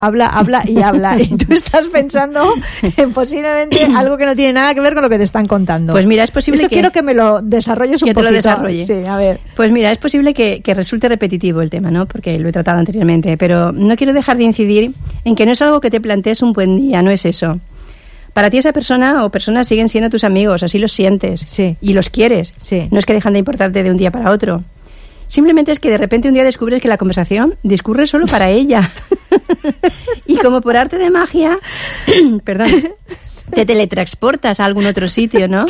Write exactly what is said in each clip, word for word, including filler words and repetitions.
habla, habla y habla. Y tú estás pensando en posiblemente algo que no tiene nada que ver con lo que te están contando. Pues mira, es posible Eso que... quiero que me lo desarrolles un que poquito. te lo desarrolle. Sí, a ver. Pues mira, es posible que, que resulte repetitivo el tema, ¿no? Porque lo he tratado anteriormente, pero no quiero dejar de incidir en que no es algo que te plantees un buen día, no es eso. Para ti esa persona o personas siguen siendo tus amigos, así los sientes. Sí. Y los quieres. Sí. No es que dejan de importarte de un día para otro. Simplemente es que de repente un día descubres que la conversación discurre solo para ella. Y como por arte de magia, perdón, te teletransportas a algún otro sitio, ¿no?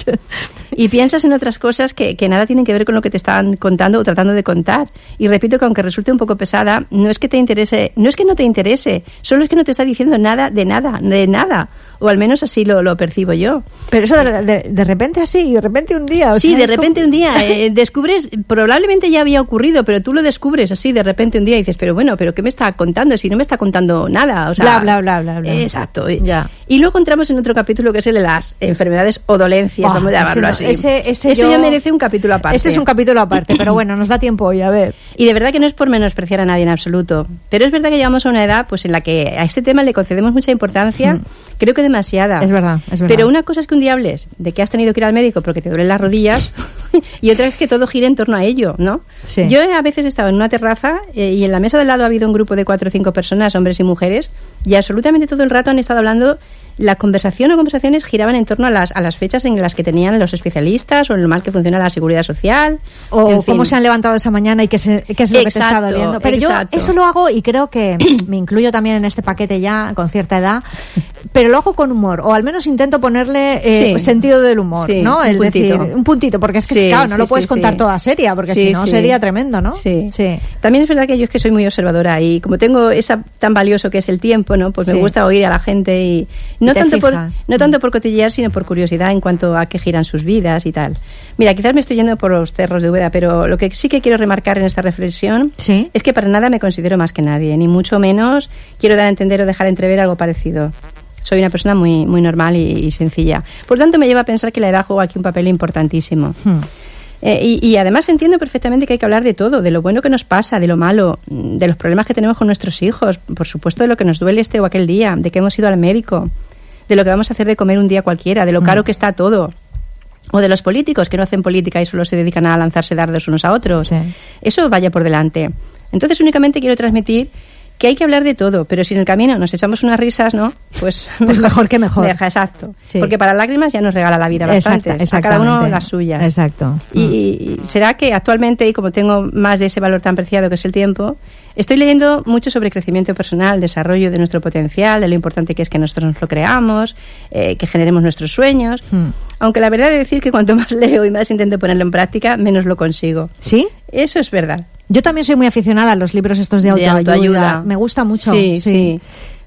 Y piensas en otras cosas que, que nada tienen que ver con lo que te estaban contando o tratando de contar. Y repito que aunque resulte un poco pesada, no es que te interese, no es que no te interese, solo es que no te está diciendo nada de nada, de nada. O al menos así lo, lo percibo yo. Pero eso de, de, de repente así, de repente un día. O sí, sea, de es repente como... un día eh, descubres, probablemente ya había ocurrido, pero tú lo descubres así de repente un día y dices, pero bueno, ¿pero qué me está contando? Si no me está contando nada. O sea, bla, bla, bla, bla, bla. Exacto. Ya. Y luego entramos en otro capítulo que es el de las enfermedades o dolencias, Oh, vamos a llamarlo ese, así. Ese, ese Eso yo... ya merece un capítulo aparte. Ese es un capítulo aparte, pero bueno, nos da tiempo hoy, a ver. Y de verdad que no es por menospreciar a nadie en absoluto, pero es verdad que llegamos a una edad pues en la que a este tema le concedemos mucha importancia, mm. creo que demasiada. Es verdad, es verdad. Pero una cosa es que un día hables de que has tenido que ir al médico porque te duelen las rodillas y otra es que todo gira en torno a ello, ¿no? Sí. Yo a veces he estado en una terraza eh, y en la mesa de al lado ha habido un grupo de cuatro o cinco personas, hombres y mujeres, y absolutamente todo el rato han estado hablando. La conversación o conversaciones giraban en torno a las, a las fechas en las que tenían los especialistas o en lo mal que funciona la seguridad social. O en fin. cómo se han levantado esa mañana y qué, se, qué es lo exacto, que te está doliendo. Pero exacto. yo eso lo hago y creo que me incluyo también en este paquete ya con cierta edad, pero lo hago con humor, o al menos intento ponerle eh, sí. sentido del humor, sí, ¿no? El un puntito. decir, un puntito, porque es que sí, claro, no sí, lo puedes sí, contar sí. toda seria, porque sí, si no sí. sería tremendo, ¿no? Sí. sí. También es verdad que yo es que soy muy observadora y como tengo esa tan valioso que es el tiempo, ¿no? Pues sí. me gusta oír a la gente y no y tanto por fijas. no tanto por cotillear, sino por curiosidad en cuanto a qué giran sus vidas y tal. Mira, quizás me estoy yendo por los cerros de Úbeda, pero lo que sí que quiero remarcar en esta reflexión ¿Sí? es que para nada me considero más que nadie, ni mucho menos quiero dar a entender o dejar entrever algo parecido. Soy una persona muy, muy normal y, y sencilla. Por tanto, me lleva a pensar que la edad juega aquí un papel importantísimo. Hmm. Eh, y, y además entiendo perfectamente que hay que hablar de todo, de lo bueno que nos pasa, de lo malo, de los problemas que tenemos con nuestros hijos, por supuesto de lo que nos duele este o aquel día, de que hemos ido al médico, de lo que vamos a hacer de comer un día cualquiera, de lo caro que está todo, o de los políticos que no hacen política y solo se dedican a lanzarse dardos unos a otros. Sí. Eso vaya por delante. Entonces únicamente quiero transmitir que hay que hablar de todo, pero si en el camino nos echamos unas risas, ¿no? Pues, pues mejor que mejor. Deja, exacto. Sí. Porque para lágrimas ya nos regala la vida bastante. Exacta, a cada uno las suyas. Exacto. Y, y será que actualmente, y como tengo más de ese valor tan preciado que es el tiempo, estoy leyendo mucho sobre crecimiento personal, desarrollo de nuestro potencial, de lo importante que es que nosotros nos lo creamos, eh, que generemos nuestros sueños. Hmm. Aunque la verdad es decir que cuanto más leo y más intento ponerlo en práctica, menos lo consigo. ¿Sí? Eso es verdad. Yo también soy muy aficionada a los libros estos de autoayuda. De autoayuda. Me gusta mucho. Sí, sí. sí.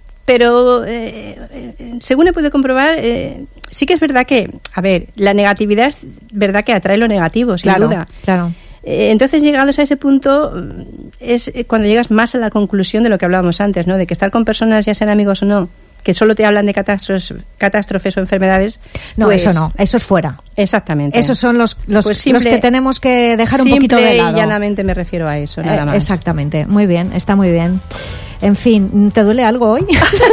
Pero, eh, según he podido comprobar, eh, sí que es verdad que, a ver, la negatividad es verdad que atrae lo negativo, sin claro, duda. Claro. Eh, entonces, llegados a ese punto, es cuando llegas más a la conclusión de lo que hablábamos antes, ¿no? De que estar con personas, ya sean amigos o no, que solo te hablan de catástrofes, catástrofes o enfermedades. No, pues, eso no, eso es fuera. Exactamente. Esos son los, los, pues simple, los que tenemos que dejar un poquito de lado. Simple y llanamente me refiero a eso, nada más. Eh, exactamente, muy bien, está muy bien. En fin, ¿te duele algo hoy?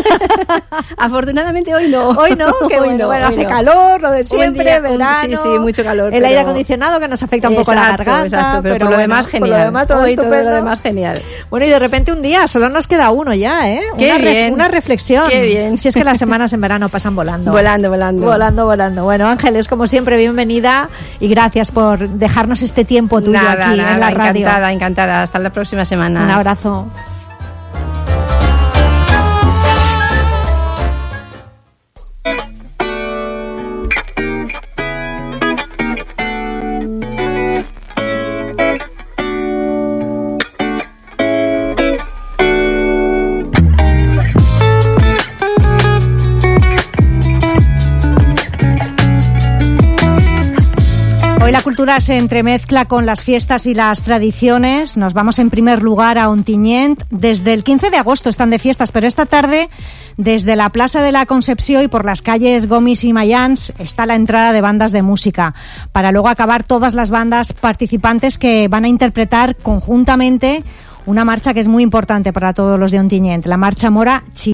Afortunadamente hoy no. Hoy no, que hoy bueno, no, bueno hoy hace no. calor, lo de siempre, día, verano. Un, sí, sí, mucho calor. El pero... aire acondicionado que nos afecta un poco exacto, la garganta. Exacto, pero, pero por lo bueno, demás genial. Por lo demás todo hoy estupendo. Todo lo demás genial. Bueno, y de repente un día, solo nos queda uno ya, ¿eh? Qué una, bien. Ref, una reflexión. Qué bien. Si es que las semanas en verano pasan volando. Volando, volando. Volando, volando. Bueno, Ángeles, como siempre, bienvenida y gracias por dejarnos este tiempo tuyo nada, aquí nada, en la radio. Encantada, encantada. Hasta la próxima semana. Un abrazo. Hoy la cultura se entremezcla con las fiestas y las tradiciones. Nos vamos en primer lugar a Ontinyent. Desde el quince de agosto están de fiestas, pero esta tarde, desde la Plaza de la Concepció y por las calles Gomis y Mayans, está la entrada de bandas de música, para luego acabar todas las bandas participantes que van a interpretar conjuntamente una marcha que es muy importante para todos los de Ontinyent, la Marcha Mora Chi